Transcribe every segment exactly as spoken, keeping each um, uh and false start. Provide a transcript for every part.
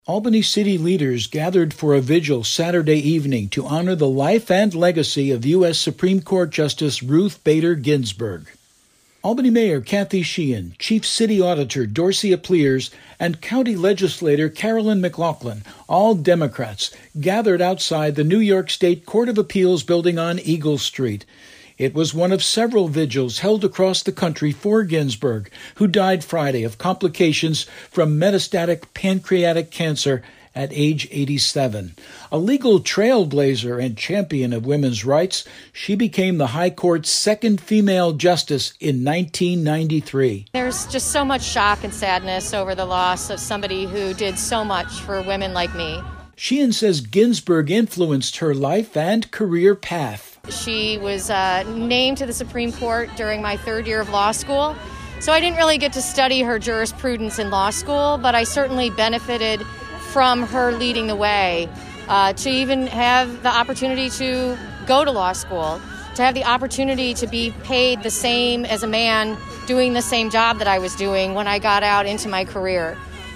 Albany city leaders gathered for a vigil Saturday evening to honor the life and legacy of U S Supreme Court Justice Ruth Bader Ginsburg. Albany Mayor Kathy Sheehan, Chief City Auditor Dorsey Appliers, and County Legislator Carolyn McLaughlin, all Democrats, gathered outside the New York State Court of Appeals building on Eagle Street. It was one of several vigils held across the country for Ginsburg, who died Friday of complications from metastatic pancreatic cancer at age eighty-seven. A legal trailblazer and champion of women's rights, she became the High Court's second female justice in nineteen ninety-three. There's just so much shock and sadness over the loss of somebody who did so much for women like me. Sheehan says Ginsburg influenced her life and career path. She was uh, named to the Supreme Court during my third year of law school, so I didn't really get to study her jurisprudence in law school, but I certainly benefited from her leading the way uh, to even have the opportunity to go to law school, to have the opportunity to be paid the same as a man doing the same job that I was doing when I got out into my career.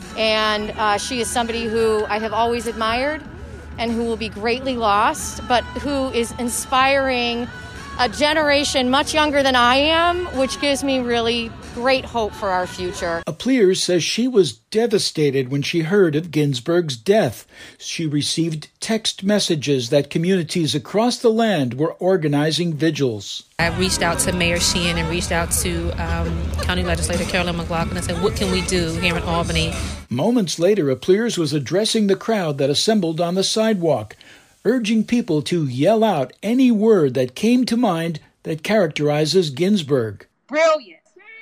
And uh, she is somebody who I have always admired and who will be greatly lost, but who is inspiring a generation much younger than I am, which gives me really great hope for our future. Appliers says she was devastated when she heard of Ginsburg's death. She received text messages that communities across the land were organizing vigils. I reached out to Mayor Sheehan and reached out to um, County Legislator Carolyn McLaughlin and said, what can we do here in Albany? Moments later, Appliers was addressing the crowd that assembled on the sidewalk, urging people to yell out any word that came to mind that characterizes Ginsburg. Brilliant,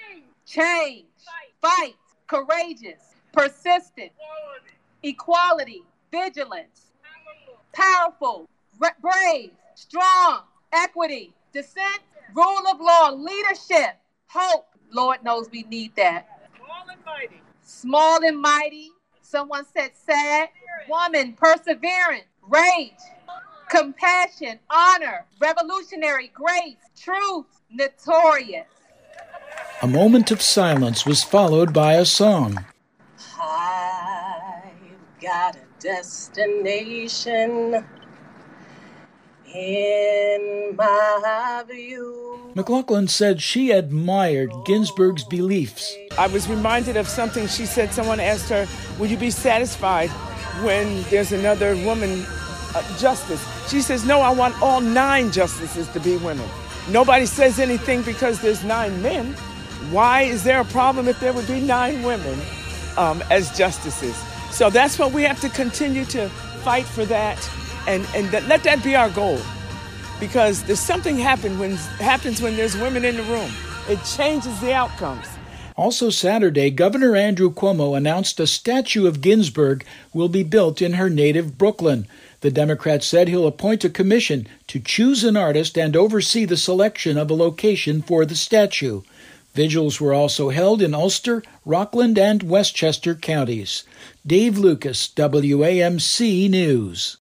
change, fight, courageous, persistent, equality, vigilance, powerful, brave, strong, equity, dissent, rule of law, leadership, hope. Lord knows we need that. Small and mighty. Small and mighty. Someone said sad. Woman, perseverance, rage, compassion, honor, revolutionary, grace, truth, notorious. A moment of silence was followed by a song. I've got a destination in my view. McLaughlin said she admired Ginsburg's beliefs. I was reminded of something she said. Someone asked her, will you be satisfied when there's another woman uh, justice? She says, no, I want all nine justices to be women. Nobody says anything because there's nine men. Why is there a problem if there would be nine women um, as justices? So that's what we have to continue to fight for that, and, and that, let that be our goal. Because there's something happen when, happens when there's women in the room. It changes the outcomes. Also Saturday, Governor Andrew Cuomo announced a statue of Ginsburg will be built in her native Brooklyn. The Democrat said he'll appoint a commission to choose an artist and oversee the selection of a location for the statue. Vigils were also held in Ulster, Rockland, and Westchester counties. Dave Lucas, W A M C News.